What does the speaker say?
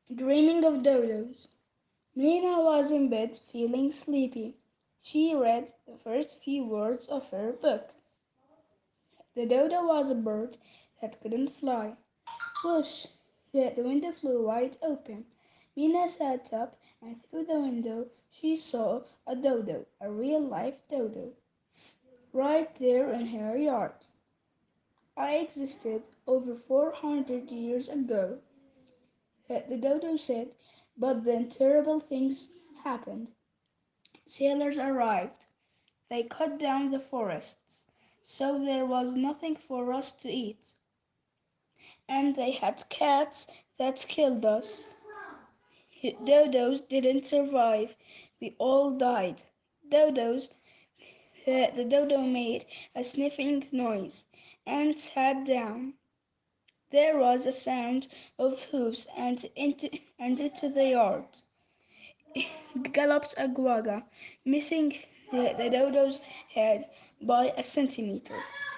dreaming of dodos. Mina was in bed, feeling sleepy. She read the first few words of her book. The dodo was a bird that couldn't fly. Whoosh! The window flew wide open. Mina sat up, and through the window she saw a dodo, a real life dodo, right there in her yard. I existed over 400 years ago, the dodo said, but then terrible things happened. Sailors arrived. They cut down the forests, so there was nothing for us to eat. And they had cats that killed us. Dodos didn't survive. We all died. Dodos, the dodo made a sniffing noise and sat down. There was a sound of hoofs, and into the yard galloped a quagga, missing the dodo's head by a centimeter.